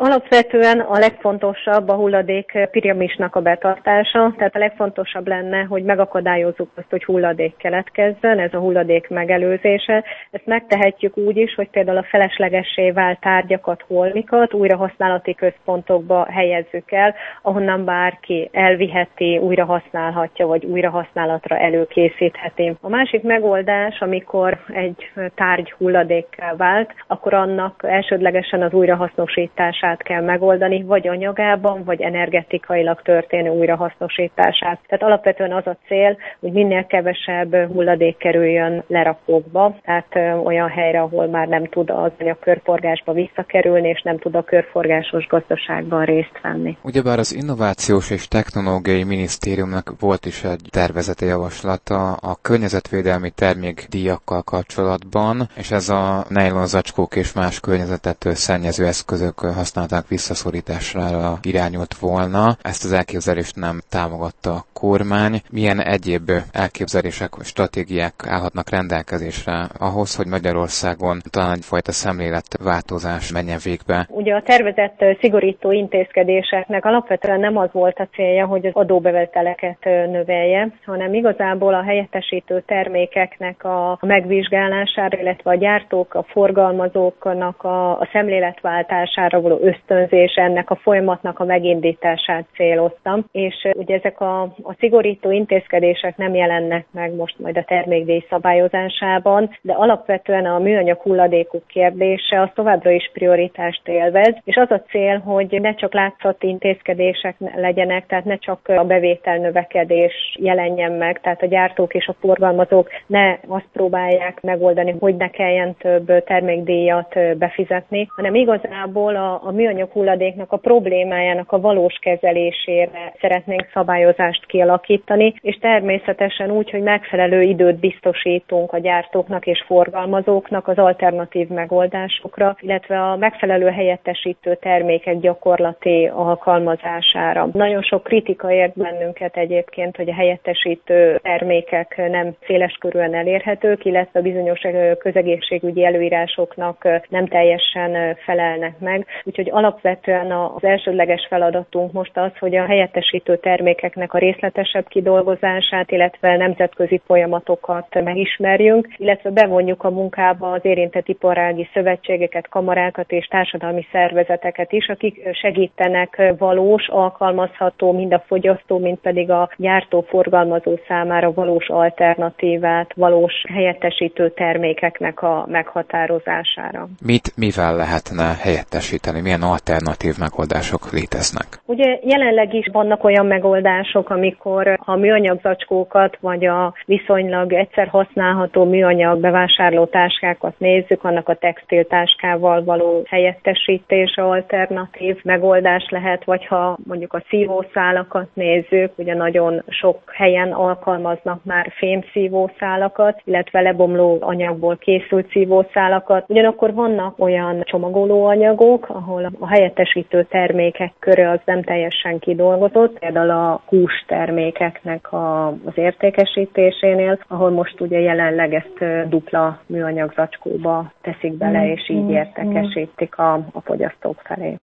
Alapvetően a legfontosabb a hulladék piramisnak a betartása, tehát a legfontosabb lenne, hogy megakadályozzuk azt, hogy hulladék keletkezzen, ez a hulladék megelőzése. Ezt megtehetjük úgy is, hogy például a feleslegessé vált tárgyakat, holmikat újrahasználati központokba helyezzük el, ahonnan bárki elviheti, újrahasználhatja, vagy újrahasználatra előkészítheti. A másik megoldás, amikor egy tárgy hulladékká vált, akkor annak elsődlegesen az újrahasznosítását kell megoldani, vagy anyagában, vagy energetikailag történő újrahasznosítását. Tehát alapvetően az a cél, hogy minél kevesebb hulladék kerüljön lerakókba, tehát olyan helyre, ahol már nem tud az anyag körforgásba visszakerülni, és nem tud a körforgásos gazdaságban részt venni. Ugyebár az Innovációs és Technológiai Minisztériumnak volt is egy tervezeti javaslata a környezetvédelmi termékdíjakkal kapcsolatban, és ez a nejlonzacskók és más környezetet szennyező eszközök használták visszaszorításra irányult volna. Ezt az elképzelést nem támogatta a kormány. Milyen egyéb elképzelések, stratégiák állhatnak rendelkezésre ahhoz, hogy Magyarországon talán egyfajta szemléletváltozás menjen végbe? Ugye a tervezett szigorító intézkedéseknek alapvetően nem az volt a célja, hogy az adóbevételeket növelje, hanem igazából a helyettesítő termékeknek a megvizsgálására, illetve a gyártók, a forgalmazóknak a szemléletváltására való ösztönzés, ennek a folyamatnak a megindítását céloztam. És ugye ezek a szigorító intézkedések nem jelennek meg most majd a termékdíj szabályozásában, de alapvetően a műanyag hulladékok kérdése az továbbra is prioritást élvez, és az a cél, hogy ne csak látszati intézkedések legyenek, tehát ne csak a bevétel növekedés jelenjen meg, tehát a gyártók és a forgalmazók ne azt próbálják megoldani, hogy ne kelljen több termékdíjat befizetni, hanem igazából a műanyag hulladéknak a problémájának a valós kezelésére szeretnénk szabályozást kialakítani, és természetesen úgy, hogy megfelelő időt biztosítunk a gyártóknak és forgalmazóknak az alternatív megoldásokra, illetve a megfelelő helyettesítő termékek gyakorlati alkalmazására. Nagyon sok kritika ért bennünket egyébként, hogy a helyettesítő termékek nem széleskörűen elérhetők, illetve bizonyos közegészségügyi előírásoknak nem teljesen felelnek meg. Úgyhogy alapvetően az elsődleges feladatunk most az, hogy a helyettesítő termékeknek a részletesebb kidolgozását, illetve nemzetközi folyamatokat megismerjünk, illetve bevonjuk a munkába az érintett iparági szövetségeket, kamarákat és társadalmi szervezeteket is, akik segítenek valós, alkalmazható mind a fogyasztó, mind pedig a gyártó-forgalmazó számára valós alternatívát, valós helyettesítő termékeknek a meghatározására. Mivel lehetne helyettesíteni? Milyen alternatív megoldások léteznek? Ugye jelenleg is vannak olyan megoldások, amikor a műanyag zacskókat, vagy a viszonylag egyszer használható műanyag bevásárló táskákat nézzük, annak a textiltáskával való helyettesítése alternatív megoldás lehet, vagy ha mondjuk a szívószálakat nézzük, ugye nagyon sok helyen alkalmaznak már fémszívószálakat, illetve lebomló anyagból készült szívószálakat. Ugyanakkor vannak olyan csomagolóanyagok, ahol a helyettesítő termékek köre az nem teljesen kidolgozott, például a hústermékeknek az értékesítésénél, ahol most ugye jelenleg ezt dupla műanyag zacskóba teszik bele, és így értékesítik a fogyasztók felé.